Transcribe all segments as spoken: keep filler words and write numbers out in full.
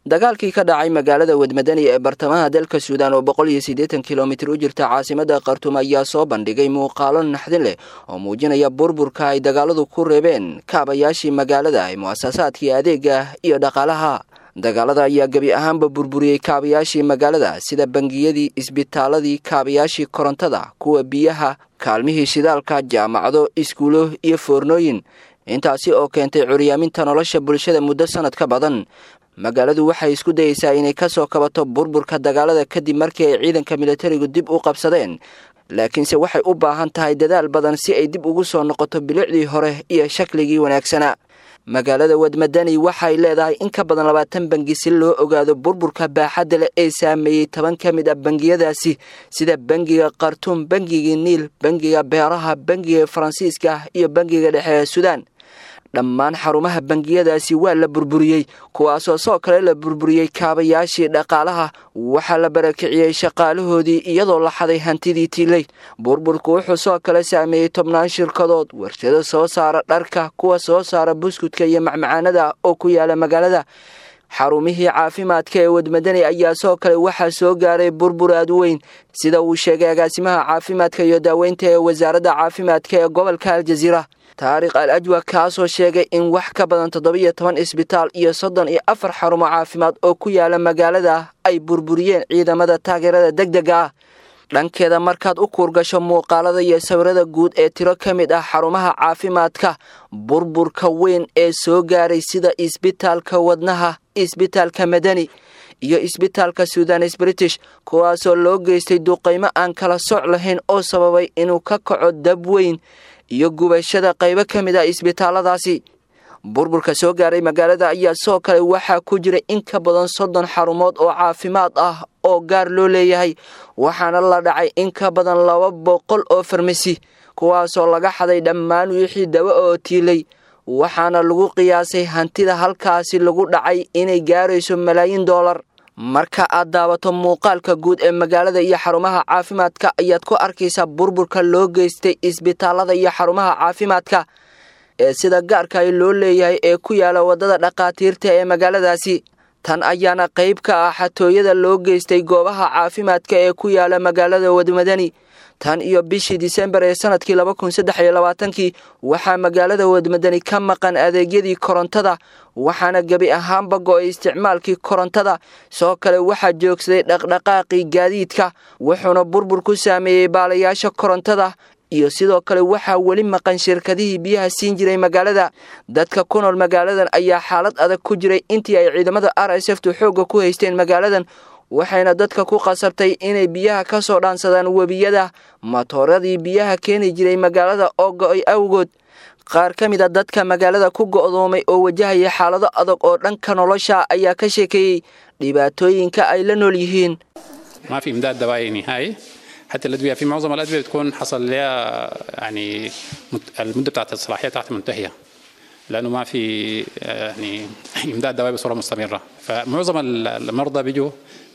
dagaalkii ka dhacay magaalada Wadmadani ee bartamaha dalka Suudaan oo boqol iyo siddeetan kiiloomitir u jirta caasimada Khartoum ayaa soo bandhigay muuqaalo naxdin leh oo muujinaya burburka ay dagaaladu ku reebeen kaabayaashii magaalada ee muassasaadkii adeega iyo dhaqaalaha. dagaalada ayaa gabi ahaanba burburiyay kaabayaashii magaalada sida bangiyadii, isbitaaladii, kaabayaashii korontada, kuwa biyaha, kaalmihii shidaalka, jaamacado, iskuulo iyo foornooyin. intaasi oo keentay curyaaminta nolosha bulshada muddo sanad ka badan. magaaladu waxay isku dayaysaa inay ka soo kabato burburka dagaalada kadib markii ay ciidanka militarigu dib u qabsadeen, laakiinse waxay u baahan tahay dadaal badan si ay dib ugu soo noqoto bilicdii hore iyo shakligii wanaagsana. magaalada Wadmadani waxay leedahay in ka badan labaatan bangi si loo ogaado burburka baaxadda leh ee saameeyay toban ka mid ah bangiyadaasi sida bangiga Khartoum, bangiga Niil, bangiga Beeraha, bangiga Faransiiska iyo bangiga dhexe ee Suudaan. dhammaan xarumaha bangiyadaasi waa la burburiyay, kuwaasoo soo kale la burburiyay kaabayaashii dhaqaalaha. waxaa la barakiciyay shaqaalahoodii iyadoo la xaday hantidii tiilay. burburku wuxuu soo kale saameeyay tobnaan shirkadood, warshado soo saara dharka, kuwa soo saara buskudka iyo macmacaanada oo ku yaala magaalada. xarumihii caafimaadka ee Wadmadani ayaa soo kale waxaa soo gaaray burbur aad u weyn, sida uu sheegay agaasimaha caafimaadka iyo daaweynta ee wasaaradda caafimaadka ee gobolka Aljazeera Taariq Al-Ajwa, kaasoo sheegay in wax ka badan toddoba iyo toban isbitaal iyo soddon iyo afar xarumo caafimaad oo ku yaala magaalada ay burburiyeen ciidamada taageerada degdega ah. dhankeeda markaad u kuurgasho muuqaalada iyo sawirada guud ee tiro ka mid ah xarumaha caafimaadka, burburka weyn ee soo gaaray sida isbitaalka wadnaha, isbitaalka Madani iyo isbitaalka Sudanese British, kuwaasoo loo geystay duqeymo aan kala soc lahayn oo sababay inuu ka kaco dab weyn iyo gubashada qaybo ka mid ah isbitaaladaasi. burburka soo gaaray magaalada ayaa soo kale waxaa ku jira in ka badan soddon xarumood oo caafimaad ah oo gaar loo leeyahay, waxaana la dhacay in ka badan laba boqol oo farmasi, kuwaasoo laga xaday dhammaan wixii dawo oo tiilay. waxaana lagu qiyaasay hantida halkaasi lagu dhacay inay gaarayso malaayiin dollar. marka aad daawato muuqaalka guud ee magaalada iyo xarumaha caafimaadka ayaad ku arkaysaa burburka loo geystay isbitaalada iyo xarumaha caafimaadka ee sida gaarka ay loo leeyahay ee ku yaala wadada dhaqaatiirta ee magaaladaasi. tan ayaana qayb ka ah xatooyada loo geystay goobaha caafimaadka ee ku yaala magaalada Wadmadani. tan iyo bishii Diseembar ee sanadkii laba kun saddex iyo labaatan waxaa magaalada Wadmadani ka maqan adeegyadii korontada, waxaana gabi ahaanba go'ay isticmaalkii korontada. soo kale waxaa joogsaday dhaqdhaqaaqii gaadiidka, wuxuuna burbur ku saameeyay baalayaasha korontada iyo sidoo kale waxaa weli maqan shirkadihii biyaha siin jiray magaalada. dadka ku nool magaaladan ayaa xaalad adag ku jiray intii ay ciidamada R S F tu xoogga ku haysteen magaaladan, waxayna dadka ku qasabtay inay biyaha ka soo dhaansadaan webiyada. matooradii biyaha keeni jiray magaalada oo go'ay awgood. qaar ka mid ah dadka magaalada ku go'doomay oo wajahaya xaalado adag oo dhanka nolosha ayaa ka sheekeeyay dhibaatooyinka ay la nool yihiin. ما في إمداد دوائي نهائي، حتى الأدوية في معظم الأدوية بتكون حصل لها يعني المدة بتاعت الصلاحية تاعتها منتهية، لأنه ما في يعني إمداد دوائي بصورة مستمرة. فمعظم المرضى بيجوا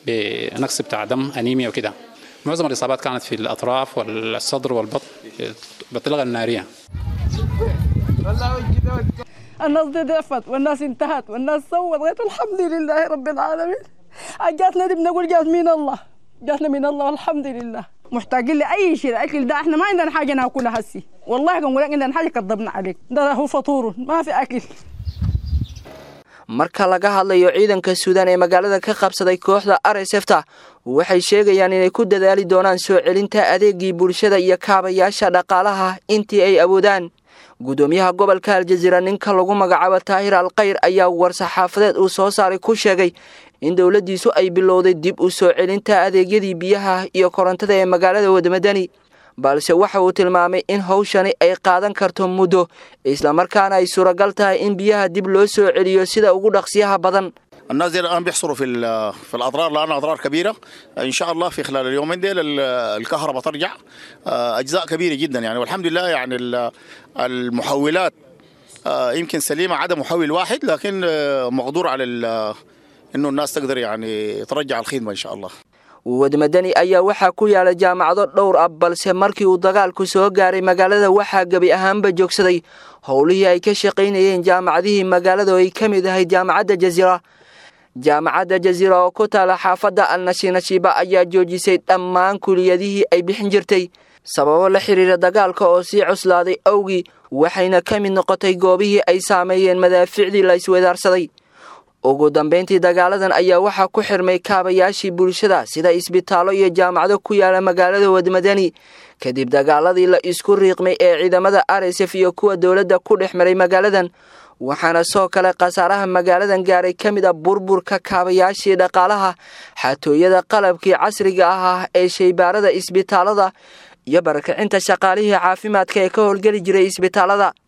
بنقص بتاع دم، أنيميا وكده. معظم الإصابات كانت في الأطراف والصدر والبطن بالطلقة النارية. الناس دي ضعفت والناس انتهت والناس صوت. الحمد لله رب العالمين. جاتنا دي بنقول جات من الله، جاتنا من الله والحمد لله. محتاجين لأي شيء، أكل ده احنا ما عندنا حاجة ناكلها هسي، والله كنقول لك عندنا حاجة كذبنا عليك، ده هو فطور ما في أكل. marka laga hadlayo ciidanka Suudaan ee magaalada ka qabsaday kooxda R S F ta, waxay sheegayaan inay ku dadaali doonaan soo celinta adeegii bulshada iyo kaabayaasha dhaqaalaha intii ay awoodaan. gudoomiyaha gobolka Aljazeera ninka lagu magacaabo Taahir Al-Khayr ayaa war-saxaafadeed uu soo saaray ku sheegay in dawladdiisu ay bilowday dib u soo celinta adeegyadii biyaha iyo korontada ee magaalada Wadmadani, balse waxa uu tilmaamay in hawshani ay qaadan karto muddo, isla markaana ay suuragal tahay in biyaha dib loo soo celiyo sida ugu dhaqsiyaha badan. الناس الآن بيحصروا في في الأضرار، لأنها أضرار كبيرة. إن شاء الله في خلال اليومين ديل الكهرباء ترجع أجزاء كبيرة جدا يعني، والحمد لله يعني المحولات يمكن سليمة، عدم محول واحد، لكن مقدور على إنه الناس تقدر يعني ترجع الخدمة إن شاء الله. Wadmadani ayaa waxaa ku yaala jaamacado dhowr ah, balse markii uu dagaalku soo gaaray magaalada waxaa gabi ahaanba joogsaday howlihii ay ka shaqaynayeen jaamacadihii magaalada oo ay ka mid ahayd jaamacadda Jazeera. jaamacadda jaziira oo ku taala xaafadda al-nashinashiba ayaa joojisay dhammaan kuliyadihii ay bixin jirtay sababo la xiriira dagaalka oo sii cuslaaday awgii waxayna ka mid noqotay goobihii ay saameeyeen madaaficdii la iswadaarsaday ugu dambeyntii dagaaladan ayaa waxaa ku xirmay kaabayaashii bulshada sida isbitaallo iyo jaamacado ku yaala magaalada wadmadani kadib dagaaladii la isku riiqmay ee ciidamada R S F iyo kuwa dowladda ku dhex maray magaaladan waxaana soo kale qasaaraha magaaladan gaaray ka mid ah burburka kaabayaashii dhaqaalaha xatooyada qalabkii casriga ah ee shaybaarada isbitaalada iyo barakacinta shaqaalihii caafimaadka ee ka howlgeli jiray isbitaalada